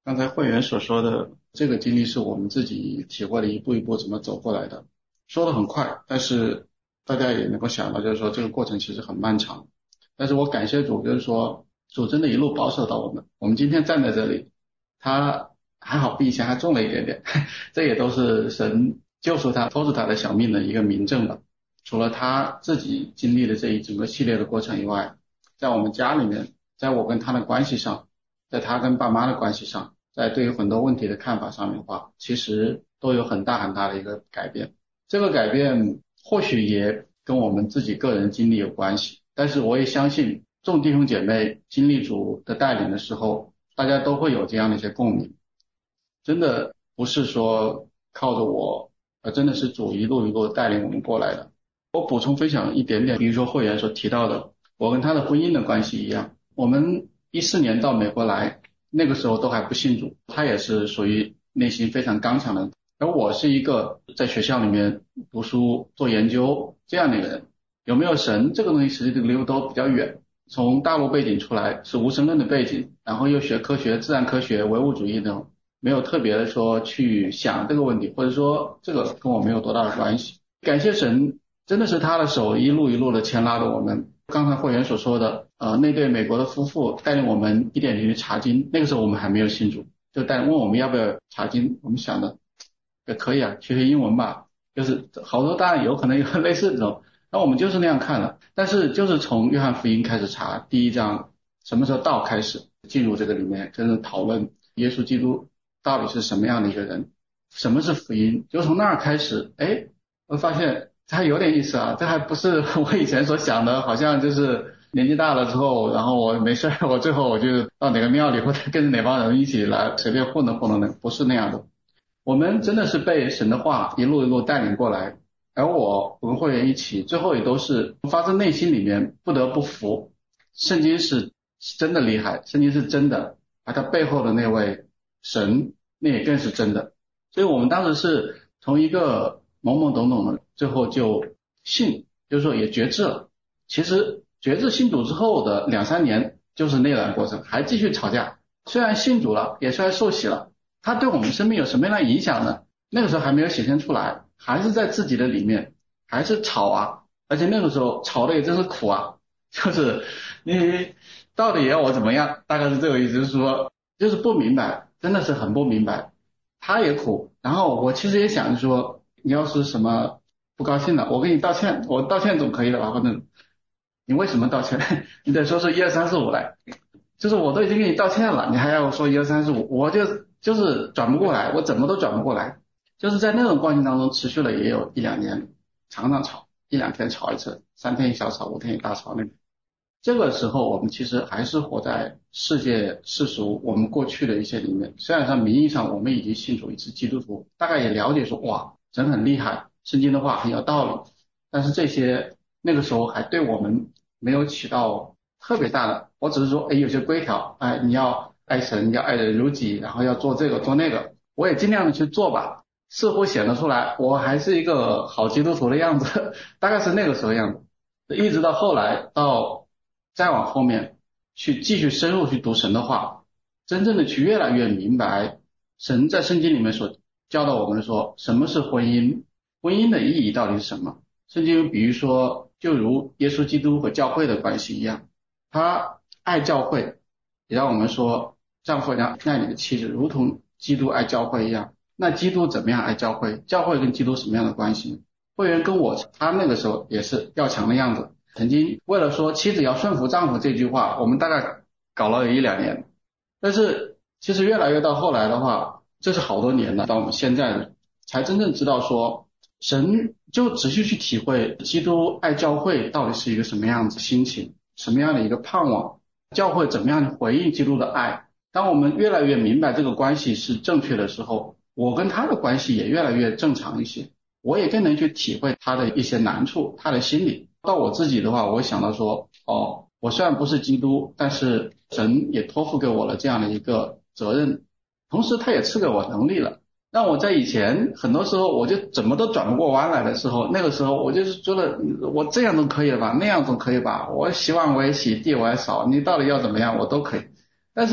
刚才会员所说的这个经历是我们自己体会的一步一步怎么走过来的，说的很快，但是大家也能够想到，就是说这个过程其实很漫长。但是我感谢主，就是说主真的一路保守到我们，我们今天站在这里，他还好比以前还重了一点点，这也都是神救赎他、拖住他的小命的一个明证吧。除了他自己经历的这一整个系列的过程以外，在我们家里面，在我跟他的关系上，在他跟爸妈的关系上，在对于很多问题的看法上面的话，其实都有很大很大的一个改变。这个改变或许也跟我们自己个人经历有关系，但是我也相信众弟兄姐妹经历主的带领的时候，大家都会有这样的一些共鸣。真的不是说靠着我，真的是主一路一路带领我们过来的。我补充分享一点点，比如说会员所提到的，我跟他的婚姻的关系一样，我们14年到美国来，那个时候都还不信主，他也是属于内心非常刚强的，而我是一个在学校里面读书做研究这样的一个人。有没有神这个东西，实际这个离我都比较远。从大陆背景出来是无神论的背景，然后又学科学、自然科学、唯物主义那种，没有特别的说去想这个问题，或者说这个跟我没有多大的关系。感谢神，真的是他的手一路一路的牵拉着我们。刚才会员所说的，那对美国的夫妇带领我们1.0去查经，那个时候我们还没有信主，就问我们要不要查经，我们想的也可以啊，学学英文吧，就是好多当然有可能有类似这种，那我们就是那样看了。但是就是从约翰福音开始查第一章，什么时候道开始进入这个里面，真正讨论耶稣基督到底是什么样的一个人，什么是福音，就从那儿开始，哎，我发现这还有点意思啊，这还不是我以前所想的，好像就是年纪大了之后，然后我没事儿，我最后我就到哪个庙里或者跟着哪帮人一起来随便混弄混弄的，不是那样的。我们真的是被神的话一路一路带领过来，而我跟会员一起，最后也都是发自内心里面不得不服，圣经是真的厉害，圣经是真的，而它背后的那位神，那也更是真的。所以我们当时是从一个懵懵懂懂的，最后就信，就是说也觉知了。其实觉知信主之后的2、3年就是内燃过程，还继续吵架。虽然信主了，也虽然受洗了，他对我们生命有什么样的影响呢？那个时候还没有显现出来，还是在自己的里面，还是吵啊，而且那个时候吵的也真是苦啊，就是你到底要我怎么样？大概是这个意思，就是说，就是不明白，真的是很不明白。他也苦，然后我其实也想说，你要是什么不高兴了，我给你道歉，我道歉总可以了吧？或者你为什么道歉？你得说是1、2、3、4、5来。就是我都已经给你道歉了，你还要说1、2、3、4、5，我就是转不过来，我怎么都转不过来。就是在那种关系当中持续了也有1、2年，常常吵，1、2天吵一次，3天一小吵，5天一大吵那种。这个时候我们其实还是活在世界世俗我们过去的一些里面，虽然说名义上我们已经信主，是基督徒，大概也了解说哇，神很厉害，圣经的话很有道理，但是这些那个时候还对我们没有起到特别大的，我只是说，哎，有些规条，哎，你要爱神，要爱人如己，然后要做这个做那个，我也尽量的去做吧，似乎显得出来，我还是一个好基督徒的样子，大概是那个时候样子，一直到后来到再往后面去继续深入去读神的话，真正的去越来越明白神在圣经里面所教导我们说什么是婚姻，婚姻的意义到底是什么。圣经比如说，就如耶稣基督和教会的关系一样，他爱教会，也让我们说丈夫要爱你的妻子，如同基督爱教会一样。那基督怎么样爱教会？教会跟基督什么样的关系呢？会员跟我，他那个时候也是要强的样子。曾经为了说妻子要顺服丈夫这句话，我们大概搞了有1、2年。但是其实越来越到后来的话，这是好多年了，到我们现在的才真正知道说，神就仔细去体会基督爱教会到底是一个什么样子心情，什么样的一个盼望，教会怎么样回应基督的爱。当我们越来越明白这个关系是正确的时候，我跟他的关系也越来越正常一些。我也更能去体会他的一些难处，他的心理。到我自己的话，我想到说，哦，我虽然不是基督，但是神也托付给我了这样的一个责任，同时他也赐给我能力了，让我在以前很多时候我就怎么都转不过弯来的时候，那个时候我就是觉得我这样都可以了吧，那样总可以吧，我洗碗我也洗，地我也扫，你到底要怎么样我都可以。但是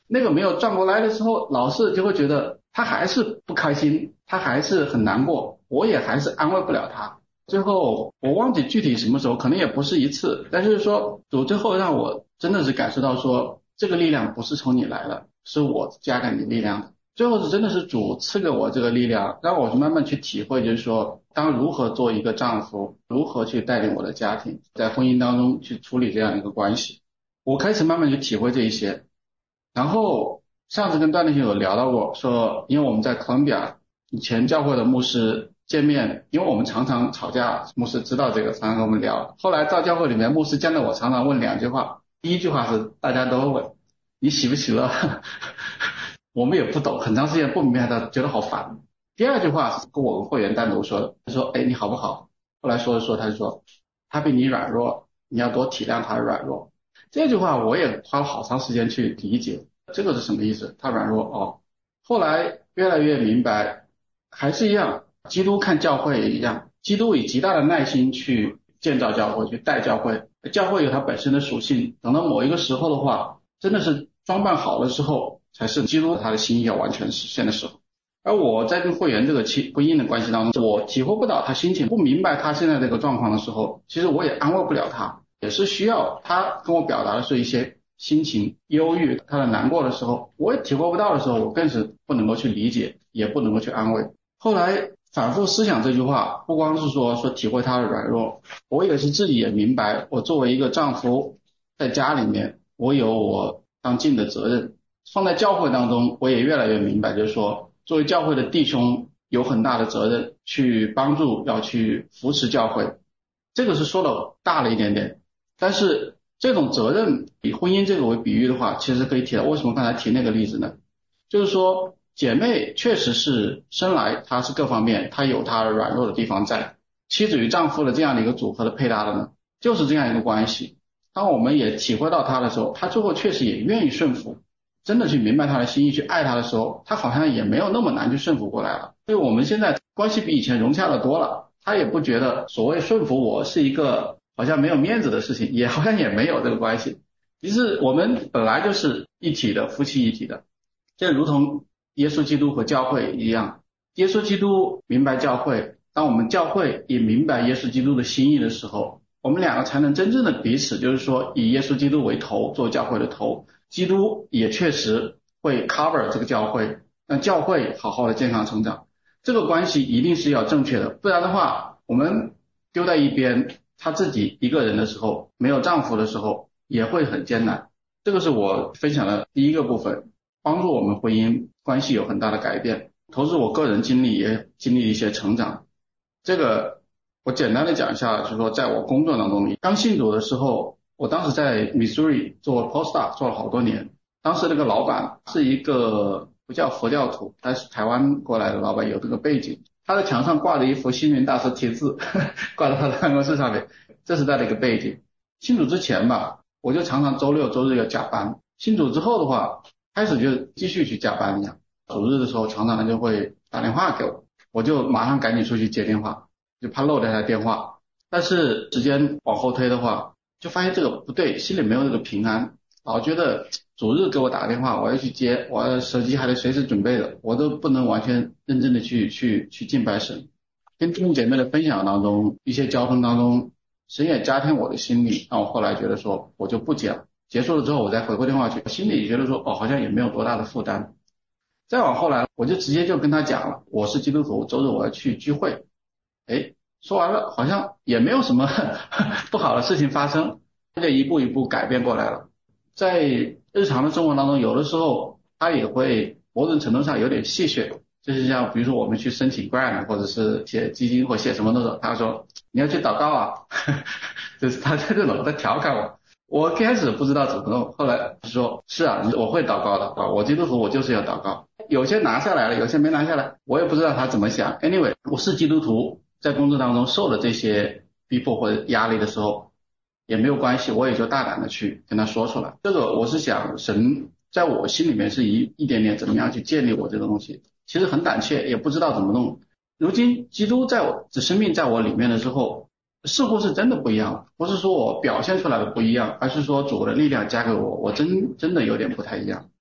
那个没有转过来的时候，老是就会觉得他还是不开心，他还是很难过，我也还是安慰不了他。最后我忘记具体什么时候，可能也不是一次，但是说主最后让我真的是感受到说，这个力量不是从你来的，是我加给你力量的。最后是真的是主赐给我这个力量，让我慢慢去体会，就是说当如何做一个丈夫，如何去带领我的家庭，在婚姻当中去处理这样一个关系。我开始慢慢去体会这一些。然后上次跟段弟兄有聊到过，说因为我们在哥伦比亚以前教会的牧师见面，因为我们常常吵架，牧师知道这个，常常跟我们聊。后来到教会里面，牧师见到我常常问两句话，第一句话是大家都问你喜不喜乐，我们也不懂，很长时间不明白他，觉得好烦。第二句话是跟我们会员单独说的，他说哎你好不好？后来说着说他就说他比你软弱，你要多体谅他的软弱。这句话我也花了好长时间去理解，这个是什么意思？他软弱哦。后来越来越明白，还是一样，基督看教会也一样，基督以极大的耐心去建造教会，去带教会，教会有它本身的属性。等到某一个时候的话，真的是装扮好了之后，才是基督他的心意要完全实现的时候。而我在跟会员这个婚姻的关系当中，我体会不到他心情，不明白他现在这个状况的时候，其实我也安慰不了他。也是需要他跟我表达的是一些心情忧郁，他的难过的时候，我也体会不到的时候，我更是不能够去理解，也不能够去安慰。后来反复思想这句话，不光是说体会他的软弱，我也是自己也明白，我作为一个丈夫，在家里面，我有我当尽的责任。放在教会当中，我也越来越明白，就是说，作为教会的弟兄，有很大的责任去帮助，要去扶持教会。这个是说的大了一点点。但是这种责任以婚姻这个为比喻的话，其实可以提到，为什么刚才提那个例子呢？就是说姐妹确实是生来她是各方面她有她软弱的地方在，妻子与丈夫的这样的一个组合的配搭的呢，就是这样一个关系。当我们也体会到她的时候，她最后确实也愿意顺服，真的去明白她的心意，去爱她的时候，她好像也没有那么难去顺服过来了。所以我们现在关系比以前融洽的多了，她也不觉得所谓顺服我是一个好像没有面子的事情，也好像也没有这个关系。其实我们本来就是一体的，夫妻一体的，这如同耶稣基督和教会一样，耶稣基督明白教会，当我们教会也明白耶稣基督的心意的时候，我们两个才能真正的彼此，就是说以耶稣基督为头，做教会的头，基督也确实会 cover 这个教会，让教会好好的健康成长。这个关系一定是要正确的，不然的话，我们丢在一边，她自己一个人的时候，没有丈夫的时候，也会很艰难。这个是我分享的第一个部分，帮助我们婚姻关系有很大的改变。同时我个人经历也经历一些成长。这个我简单的讲一下，就是说在我工作当中，刚信主的时候，我当时在 Missouri 做 postdoc 做了好多年。当时那个老板是一个不叫佛教徒，他是台湾过来的老板，有这个背景。他的墙上挂着一幅星云大师题字，挂在他的办公室上面，这是他的一个背景。信主之前吧，我就常常周六周日要加班。信主之后的话，开始就继续去加班一样。主日的时候，常常他就会打电话给我，我就马上赶紧出去接电话，就怕漏掉他的电话。但是时间往后推的话，就发现这个不对，心里没有这个平安，老觉得主日给我打个电话，我要去接，我要手机还得随时准备的，我都不能完全认真的去敬拜神。跟弟兄姐妹的分享当中，一些交通当中，神也加添我的心里，让我后来觉得说我就不接了，结束了之后我再回过电话去，心里觉得说好像也没有多大的负担。再往后来，我就直接就跟他讲了，我是基督徒，周日我要去聚会。说完了，好像也没有什么不好的事情发生，就一步一步改变过来了。在日常的生活当中，有的时候他也会某种程度上有点戏谑，就是像比如说我们去申请 grant 或者是写基金或写什么的时候，他说你要去祷告啊，就是他在这种在调侃我。我开始不知道怎么弄，后来就说是啊，我会祷告的啊，我基督徒我就是要祷告。有些拿下来了，有些没拿下来，我也不知道他怎么想。Anyway， 我是基督徒，在工作当中受了这些逼迫或者压力的时候也没有关系，我也就大胆的去跟他说出来。这个我是想神在我心里面是一点点怎么样去建立我这个东西，其实很胆怯，也不知道怎么弄。如今基督在我的生命在我里面的时候，似乎是真的不一样了，不是说我表现出来的不一样，而是说主的力量加给我，我真的有点不太一样。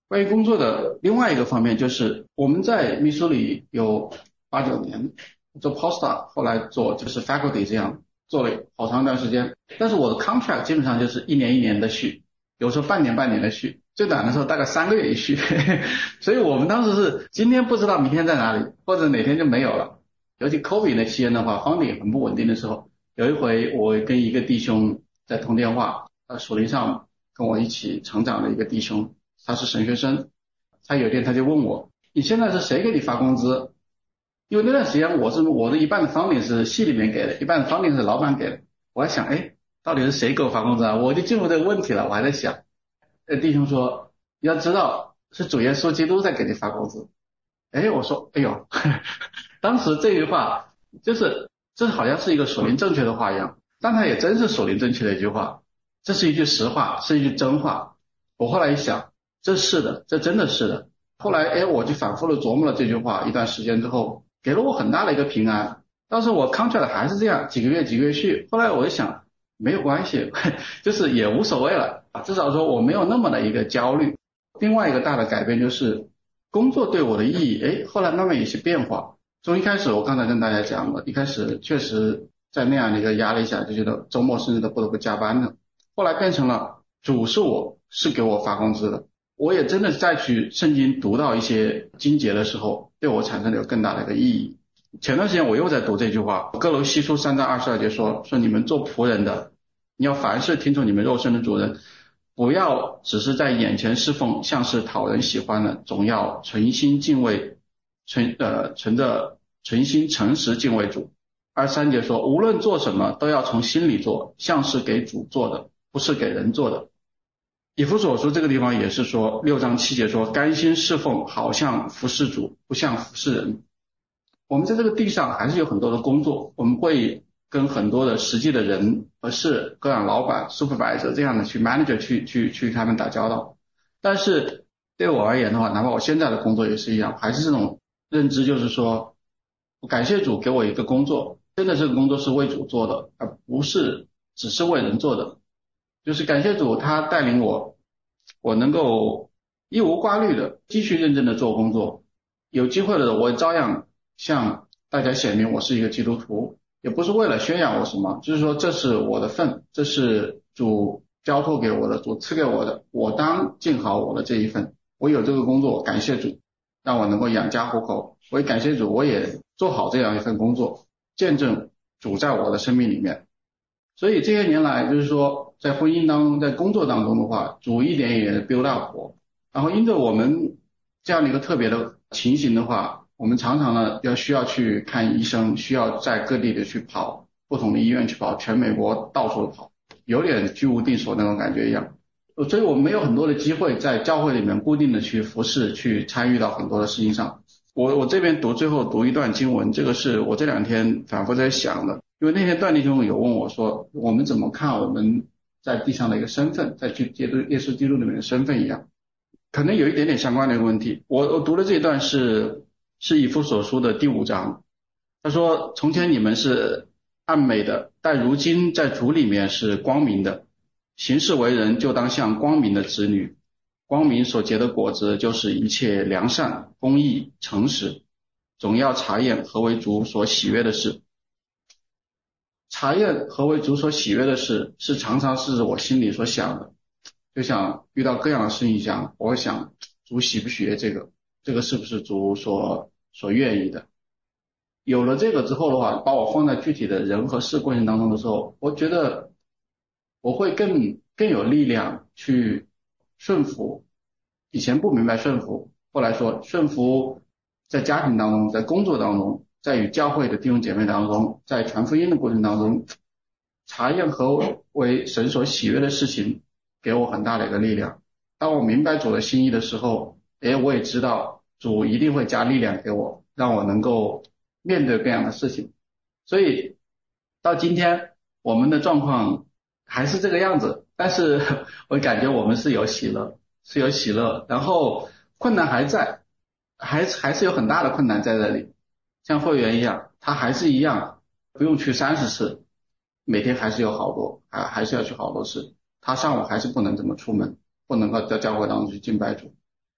关于工作的另外一个方面就是我们在密苏里有8、9年做 postdoc， 后来做就是 faculty 这样做了好长一段时间，但是我的 contract 基本上就是一年一年的续，有时候半年半年的续，最短的时候大概3个月一续，所以我们当时是今天不知道明天在哪里，或者哪天就没有了。尤其 COVID 那期间的话，funding 很不稳定的时候，有一回我跟一个弟兄在通电话，属灵上跟我一起成长的一个弟兄，他是神学生，他有一天他就问我，你现在是谁给你发工资？因为那段时间我的一半的 funding 是系里面给的，一半的 funding 是老板给的。我还想，哎，到底是谁给我发工资啊？我就进入这个问题了，我还在想。弟兄说，你要知道是主耶稣基督在给你发工资。哎，我说，哎呦，当时这句话就是这好像是一个属灵正确的话一样，但它也真是属灵正确的一句话，这是一句实话，是一句真话。我后来一想，这是的，这真的是的。后来，哎，我就反复的琢磨了这句话一段时间之后，给了我很大的一个平安。当时我 contract 还是这样，几个月几个月续。后来我就想，没有关系，就是也无所谓了，至少说我没有那么的一个焦虑。另外一个大的改变就是工作对我的意义，哎，后来慢慢有些变化。从一开始我刚才跟大家讲了，一开始确实在那样的一个压力下，就觉得周末甚至都不得不加班的。后来变成了主是给我发工资的。我也真的再去圣经读到一些经节的时候，对我产生了有更大的一个意义。前段时间我又在读这句话，哥罗西书3章22节说你们做仆人的，你要凡事听从你们肉身的主人，不要只是在眼前侍奉，像是讨人喜欢的，总要存心敬畏，存着存心诚实敬畏主。23节说，无论做什么都要从心里做，像是给主做的，不是给人做的。以弗所书这个地方也是说6章7节说，甘心侍奉，好像服侍主，不像服侍人。我们在这个地上还是有很多的工作，我们会跟很多的实际的人和事，各样老板、supervisor 这样的去 manager 去他们打交道。但是对我而言的话，哪怕我现在的工作也是一样，还是这种认知，就是说，我感谢主给我一个工作，真的这个工作是为主做的，而不是只是为人做的。就是感谢主，他带领我，我能够一无挂虑的继续认真的做工作。有机会了，我照样向大家显明我是一个基督徒，也不是为了宣扬我什么，就是说这是我的份，这是主交托给我的，主赐给我的，我当尽好我的这一份。我有这个工作，感谢主，让我能够养家糊口。我也感谢主，我也做好这样一份工作，见证主在我的生命里面。所以这些年来，就是说，在婚姻当中，在工作当中的话，主一点一点的 build up 我。然后因着我们这样的一个特别的情形的话，我们常常呢需要去看医生，需要在各地的去跑，不同的医院去跑，全美国到处跑，有点居无定所那种感觉一样。所以我们没有很多的机会在教会里面固定的去服侍，去参与到很多的事情上。我这边最后读一段经文，这个是我这2天反复在想的，因为那天段弟兄有问我说，我们怎么看我们在地上的一个身份，在去耶稣基督里面的身份一样，可能有一点点相关的一个问题。我读的这一段是以弗所书的第5章，他说，从前你们是暗昧的，但如今在主里面是光明的，行事为人就当像光明的子女。光明所结的果子就是一切良善、公义、诚实，总要查验何为主所喜悦的事。查验何为主所喜悦的事，是常常是我心里所想的，就像遇到各样的事情一样，我会想主喜不喜悦这个，这个是不是主所愿意的。有了这个之后的话，把我放在具体的人和事过程当中的时候，我觉得我会更有力量去顺服。以前不明白顺服，后来说顺服，在家庭当中，在工作当中，在与教会的弟兄姐妹当中，在传福音的过程当中，查验何为神所喜悦的事情，给我很大的一个力量。当我明白主的心意的时候，我也知道主一定会加力量给我，让我能够面对这样的事情。所以到今天我们的状况还是这个样子，但是我感觉我们是有喜乐，然后困难还在，还是有很大的困难在这里，像会员一样，他还是一样不用去30次，每天还是有好多，还是要去好多次，他上午还是不能怎么出门，不能够在教会当中去敬拜主。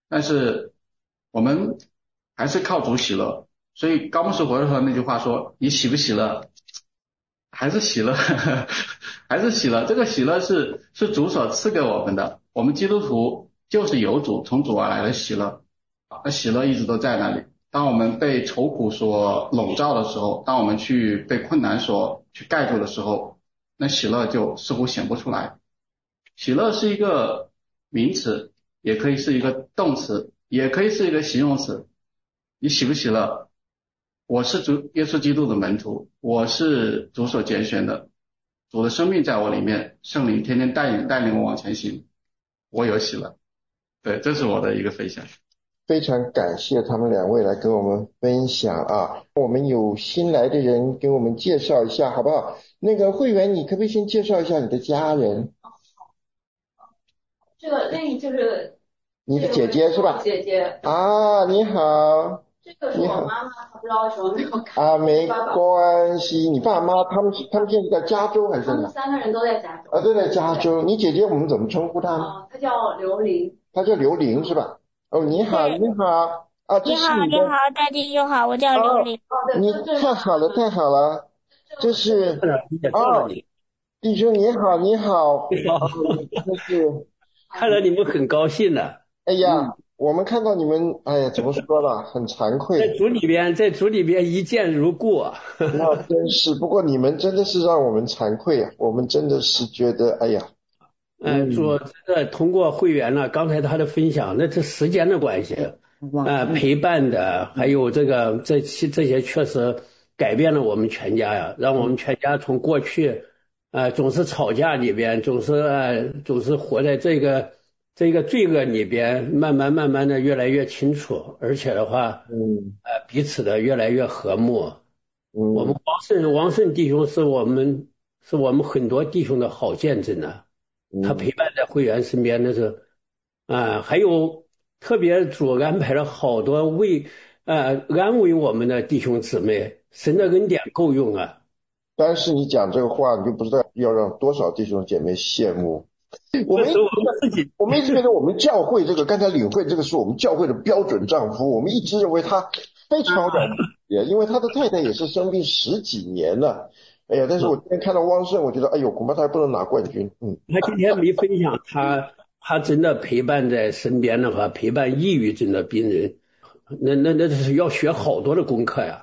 但是我们还是靠主喜乐。所以高牧师回头那句话说，你喜不喜乐？还是喜乐，还是喜乐。这个喜乐是主所赐给我们的。我们基督徒就是有主，从主而来的喜乐。那喜乐一直都在那里。当我们被愁苦所笼罩的时候，当我们被困难所去盖住的时候，那喜乐就似乎显不出来。喜乐是一个名词，也可以是一个动词，也可以是一个形容词。你喜不喜乐？我是主耶稣基督的门徒，我是主所拣选的，主的生命在我里面，圣灵天天带领我往前行，我有喜乐。对，这是我的一个分享。 非常感谢他们两位来跟我们分享啊。我们有新来的人给我们介绍一下好不好？那个会员，你可不可以先介绍一下你的家人？ 就是你的姐姐是吧？ 姐姐啊，你好。 这个是我妈妈，她不知道为什么没有看。 啊，没关系，你爸妈他们现在在加州还是哪？ 他们3个人都在加州。 啊，都在加州。你姐姐我们怎么称呼她呢？ 她叫刘玲。 她叫刘玲是吧？哦，你好，你好。啊，这是你好，大弟兄好，我叫刘玲。 你太好了，太好了。这是弟兄你好，你好。这是看了你们很高兴的。 哎呀，我们看到你们，哎呀，怎么说呢，很惭愧。 在主里边一见如故。 那真是，不过你们真的是让我们惭愧啊，我们真的是觉得，哎呀。 主真的通过会员呢，刚才他的分享，那是时间的关系，陪伴的，还有这些确实改变了我们全家呀，让我们全家从过去总是吵架里边，总是活在这个罪恶里边，慢慢的越来越清楚，而且的话，彼此的越来越和睦。我们王胜弟兄是我们很多弟兄的好见证呢。他陪伴在会员身边的是还有特别主安排了好多安慰我们的弟兄姊妹，神的恩典够用啊。 但是你讲这个话，你就不知道要让多少弟兄姐妹羡慕。我们一直觉得我们教会这个，刚才领会这个是我们教会的标准丈夫，我们一直认为他非常了不起，因为他的太太也是生病10几年了。哎呀，但是我今天看到汪胜，我觉得哎呦，恐怕他还不能拿冠军。 他今天没分享，他真的陪伴在身边的话，陪伴抑郁症的病人，那是要学好多的功课呀。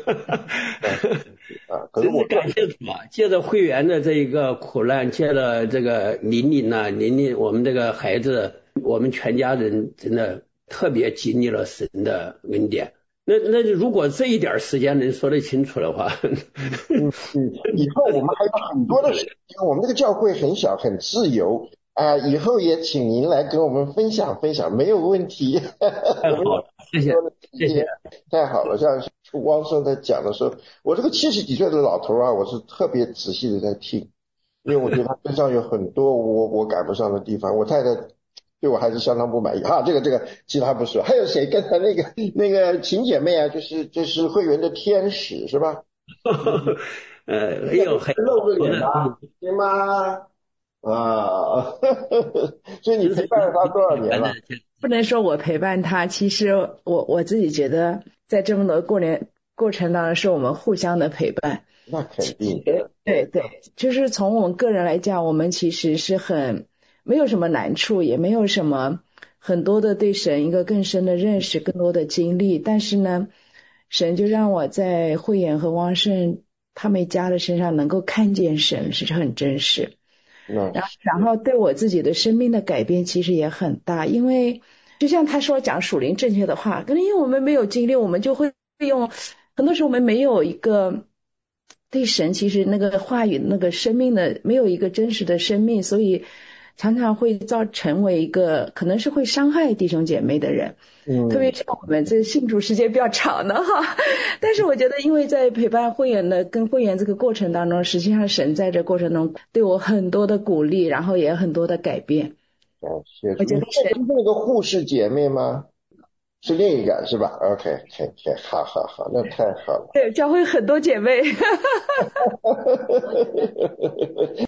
真是感谢主啊！借着会员的这一个苦难，借着这个琳琳我们这个孩子，我们全家人真的特别经历了神的恩典。那如果这一点时间能说得清楚的话， 以后我们还有很多的时间，我们这个教会很小很自由啊，以后也请您来跟我们分享，没有问题。 太好了，谢谢， 太好了。像汪胜在讲的时候，我这个70几岁的老头啊，我是特别仔细的在听，因为我觉得他身上有很多我赶不上的地方，我太太对我还是相当不满意哈。这个其他不说，还有谁跟他那个秦姐妹啊，就是会员的天使是吧？ 还有露个脸吧，行吗？啊，所以你陪伴了他多少年了？ 不能说我陪伴他，其实我自己觉得，在这么多过程当中，是我们互相的陪伴。 那肯定。 对，就是从我们个人来讲，我们其实是没有什么难处，也没有什么很多的对神一个更深的认识，更多的经历。但是呢，神就让我在慧眼和汪胜他们家的身上能够看见神是很真实。然后对我自己的生命的改变其实也很大，因为就像他说讲属灵正确的话，可能因为我们没有经历，我们就会用很多时候我们没有一个对神其实那个话语那个生命的没有一个真实的生命，所以常常会成为一个可能是会伤害弟兄姐妹的人。特别是我们这信主时间比较长的哈，但是我觉得因为在陪伴会员跟会员这个过程当中，实际上神在这过程中对我很多的鼓励，然后也很多的改变。 我觉得是那个护士姐妹吗？是另一个是吧 ？OK， 好，那太好了。 对，教会很多姐妹。